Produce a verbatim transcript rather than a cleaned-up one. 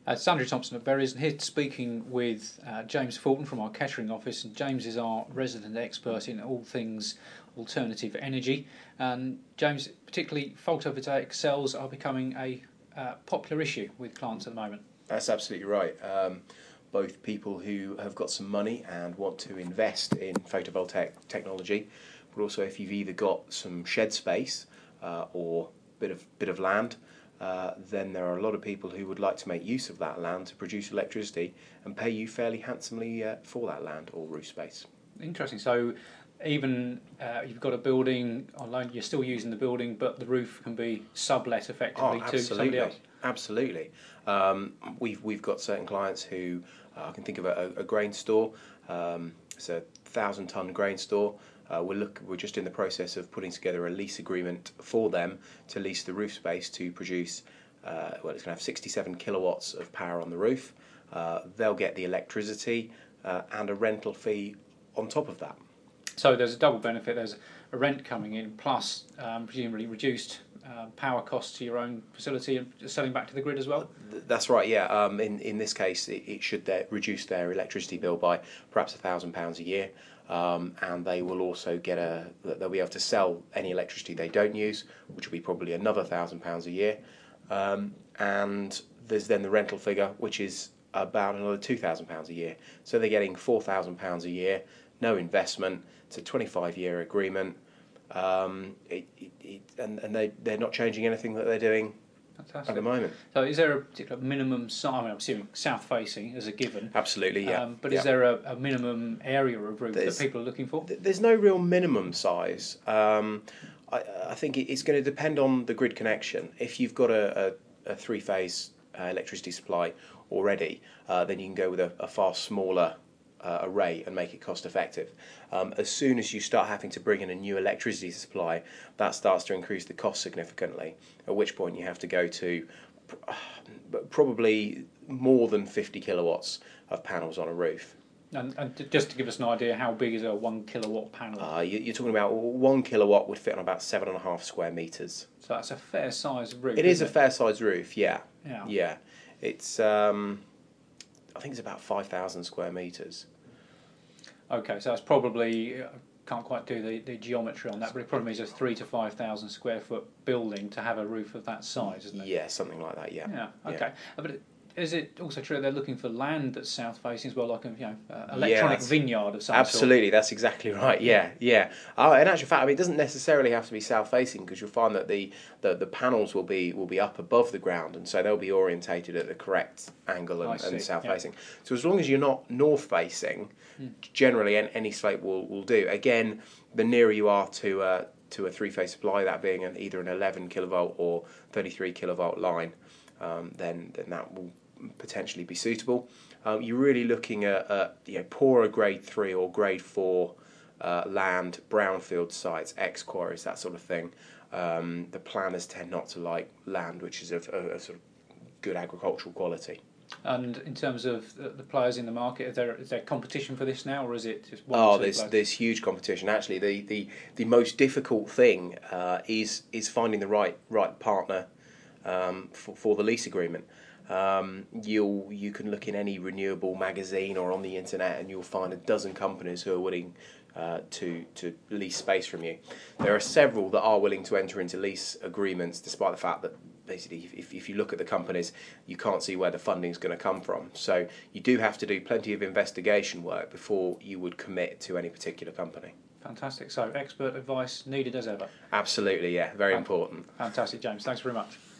Uh, it's Andrew Thompson at Berries, and here speaking with uh, James Fulton from our Kettering office. And James is our resident expert in all things alternative energy. And James, particularly photovoltaic cells are becoming a uh, popular issue with clients at the moment. That's absolutely right. Um, both people who have got some money and want to invest in photovoltaic technology, but also if you've either got some shed space uh, or bit of bit of land. Uh, then there are a lot of people who would like to make use of that land to produce electricity and pay you fairly handsomely uh, for that land or roof space. Interesting. So even uh, you've got a building on loan, you're still using the building, but the roof can be sublet effectively oh, to somebody else. Absolutely. Um, we've we've got certain clients who uh, I can think of a, a grain store. Um, it's a thousand ton grain store. Uh, we're look we're just in the process of putting together a lease agreement for them to lease the roof space to produce. Uh, well, it's going to have sixty-seven kilowatts of power on the roof. Uh, they'll get the electricity uh, and a rental fee on top of that. So there's a double benefit. There's a rent coming in, plus um, presumably reduced uh, power costs to your own facility and selling back to the grid as well. That's right. Yeah. Um, in in this case, it, it should their, reduce their electricity bill by perhaps a thousand pounds a year. Um, and they will also get a. They'll be able to sell any electricity they don't use, which will be probably another thousand pounds a year. Um, and there's then the rental figure, which is about another two thousand pounds a year. So they're getting four thousand pounds a year, no investment. It's a twenty-five year agreement, um, it, it, it, and and they they're not changing anything that they're doing. Fantastic. At the moment. So is there a particular minimum size? I mean, I'm assuming south-facing as a given. Absolutely, yeah. Um, but yeah. is there a, a minimum area of roof there's, that people are looking for? There's no real minimum size. Um, I, I think it's going to depend on the grid connection. If you've got a, a, a three-phase uh, electricity supply already, uh, then you can go with a, a far smaller uh, array and make it cost-effective. Um, as soon as you start having to bring in a new electricity supply, that starts to increase the cost significantly, at which point you have to go to uh, probably more than fifty kilowatts of panels on a roof. And, and just to give us an idea, how big is a one kilowatt panel? Uh, you, you're talking about one kilowatt would fit on about seven and a half square metres. So that's a fair size roof. It is a it? fair size roof, yeah. Yeah. Yeah. It's, um, I think it's about five thousand square metres. Okay, so that's probably, I can't quite do the, the geometry on that, but it probably means a three to five thousand square foot building to have a roof of that size, isn't it? Yeah, something like that, yeah. Yeah, okay. Yeah. But it, is it also true they're looking for land that's south facing as well, like a you know uh, Yeah, electronic that's- vineyard of some Absolutely, that's exactly right. Yeah, yeah. Uh, in actual fact, I mean, it doesn't necessarily have to be south facing because you'll find that the, the, the panels will be will be up above the ground, and so they'll be orientated at the correct angle I and, see, and south yeah. facing. So as long as you're not north facing, Hmm. generally an- any slope will, will do. Again, the nearer you are to uh, to a three phase supply, that being an, either an eleven kilovolt or thirty-three kilovolt line, um, then then that will potentially be suitable. Um, you're really looking at, at you know, poorer grade three or grade four uh, land, brownfield sites, ex quarries, that sort of thing. Um, the planners tend not to like land which is of a, a sort of good agricultural quality. And in terms of the, the players in the market, is there is there competition for this now, or is it just one Oh, or two there's players? there's huge competition. Actually, the the, the most difficult thing uh, is is finding the right right partner um, for for the lease agreement. Um, you'll you can look in any renewable magazine or on the internet, and you'll find a dozen companies who are willing uh, to to lease space from you. There are several that are willing to enter into lease agreements, despite the fact that basically, if if you look at the companies, you can't see where the funding is going to come from. So you do have to do plenty of investigation work before you would commit to any particular company. Fantastic. So expert advice needed as ever. Absolutely, yeah, very Fan- important. Fantastic, James. Thanks very much.